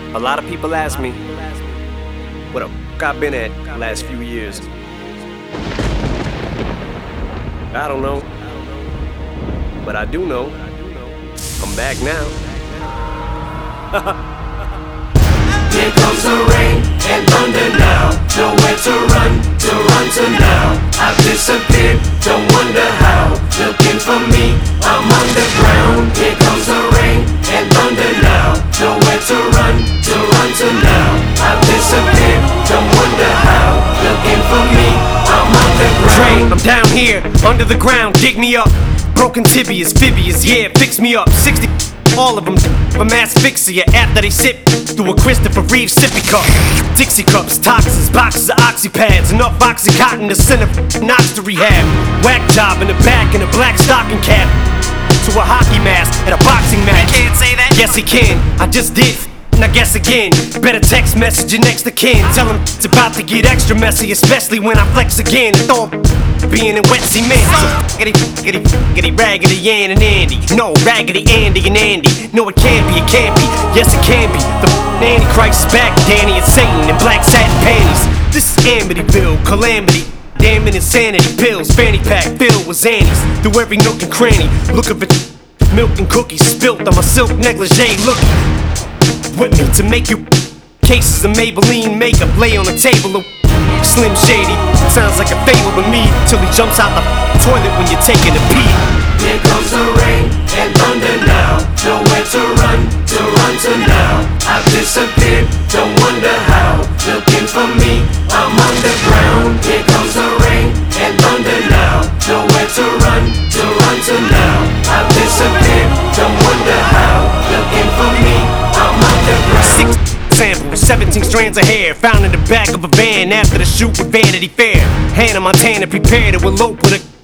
A lot of people ask me what the f I've been at the last few years. I don't know, but I do know I'm back now. Here comes the rain and thunder now. Nowhere to run to now. I've disappeared, don't wonder how. Looking for me, I'm underground. Here comes the rain and thunder now. Nowhere to run to now. I've disappeared, don't wonder how. Looking for me, I'm underground. I'm down here, under the ground, dig me up. Broken tibias, fibias, yeah, fix me up. 60, all of them from asphyxia after they sip through a Christopher Reeve sippy cup. Dixie cups, toxins, boxes of oxypads, enough oxycontin to send a knocks to rehab. Whack job in the back in a black stocking cap to a hockey mask at a boxing match. He can't say that? Yes he can, I just did. And I guess again, better text message your next to kin. Tell him it's about to get extra messy, especially when I flex again. And throw him being in wet cement. So Raggedy, Raggedy Ann and Andy. No, Raggedy Andy and Andy. No, it can't be, yes it can be. The Antichrist is back, Danny and Satan in black satin panties. This is Amityville, calamity. Damn it, insanity pills, fanny pack filled with Xannies. Through every nook and cranny, look at it. Milk and cookies spilt on my silk negligee. Look with me to make you cases of Maybelline makeup lay on the table of Slim Shady. Sounds like a fable to me till he jumps out the toilet when you're taking a pee. Here comes the rain and thunder now. Nowhere to run to now. I've disappeared, don't wonder how. Looking for me, I'm underground. Here comes the rain and thunder now. Nowhere to run to now. I've disappeared, don't wonder how. Looking for me, I'm underground. 6 samples, 17 strands of hair found in the back of a van after the shoot with Vanity Fair. Hannah Montana prepared to elope with a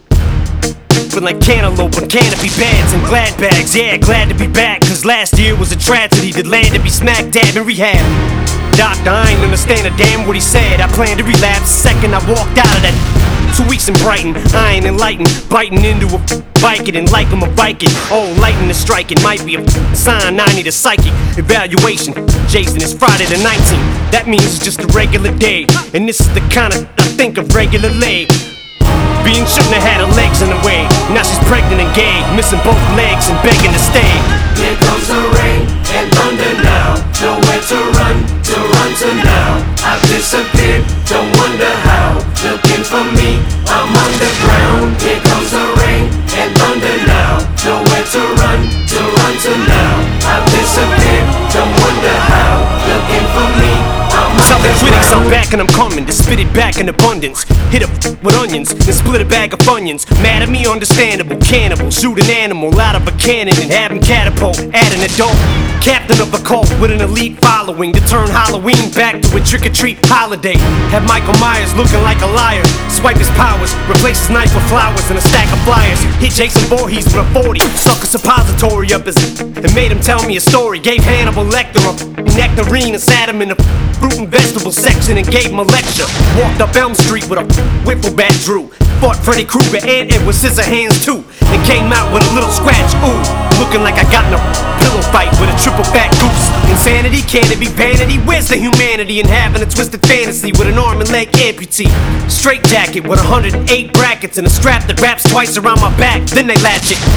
like cantaloupe on canopy beds and glad bags. Yeah, glad to be back, cause last year was a tragedy that landed me smack dab in rehab. Doctor, I ain't understand a damn what he said. I planned to relapse the second I walked out of that. 2 weeks in Brighton, I ain't enlightened. Biting into a Viking and like I'm a Viking. Oh, lightning is striking, might be a sign I need a psychic evaluation. Jason, it's Friday the 19th. That means it's just a regular day, and this is the kind of I think of regularly. Bean shouldn't have had her legs in the way. Now she's pregnant and gay, missing both legs and begging to stay. Here comes the rain and thunder now. Nowhere to run to now. I've disappeared, don't wonder how. Looking for me, I'm underground. Here comes the rain and thunder now. Nowhere to run to now. I've disappeared, don't wonder how. Looking for me, I'm Tell the critics I'm underground. back and I'm coming to spit it back in abundance. Hit a with onions, then split a bag of Funyuns. Mad at me, understandable. Cannibal, shoot an animal out of a cannon and have him catapult at an adult. Captain of a cult with an elite following to turn Halloween back to a trick-or-treat holiday. Have Michael Myers looking like a liar. Swipe his powers, replace his knife with flowers and a stack of flyers. Hit Jason Voorhees with a 40, suck a suppository up his and made him tell me a story. Gave Hannibal Lecter a nectarine and sat him in the fruit and vegetable section and gave him a lecture. Walked up Elm Street with a wiffle bat Drew. Fought Freddy Krueger and Edward Scissorhands too, and came out with a little scratch. Ooh, looking like I got in a pillow fight with a triple fat goose. Insanity, can it be vanity? Where's the humanity in having a twisted fantasy with an arm and leg amputee? Straight jacket with 108 brackets and a strap that wraps twice around my back, then they latch it.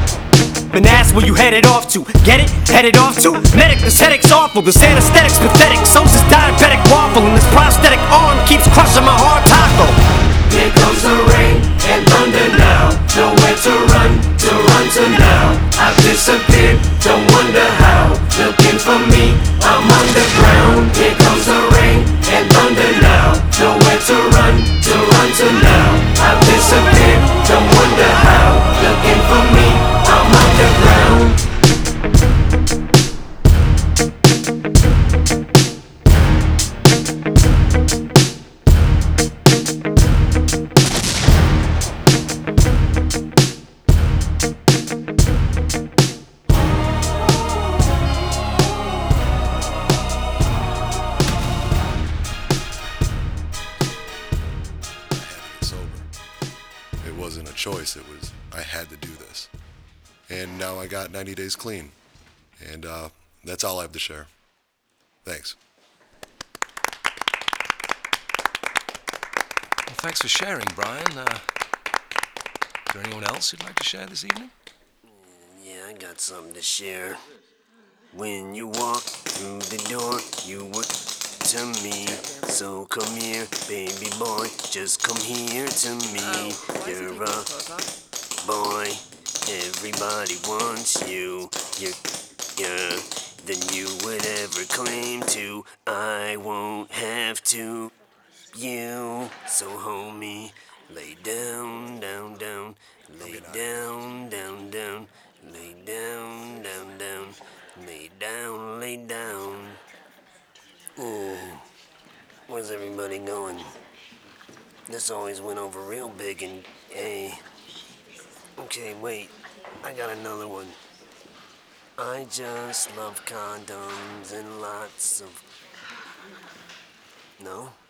Been asked where you headed off to. Get it? Headed off to? Medic, this headache's awful. This anesthetic's pathetic. So's this diabetic waffle. And this prosthetic arm keeps crushing my hard taco. Here comes the rain and thunder now. Nowhere to run to now. I've disappeared, don't wonder how. Looking for me, I'm underground. Here comes the rain and thunder now. Nowhere to run to now. I've disappeared, don't wonder how. Looking for me, I'm underground. It wasn't a choice, it was, I had to do this. And now I got 90 days clean. And that's all I have to share. Thanks. Well, thanks for sharing, Brian. Is there anyone else you'd like to share this evening? Yeah, I got something to share. When you walk through the door, you were to me. So come here, baby boy, just come here to me. You're a boy, everybody wants you. You're than you would ever claim to. I won't have to. You, so homie, lay down, down, down, lay down, down, down, lay down, down, down, lay down, lay down. Where's everybody going? This always went over real big and hey. Okay, wait, I got another one. I just love condoms and lots of... No?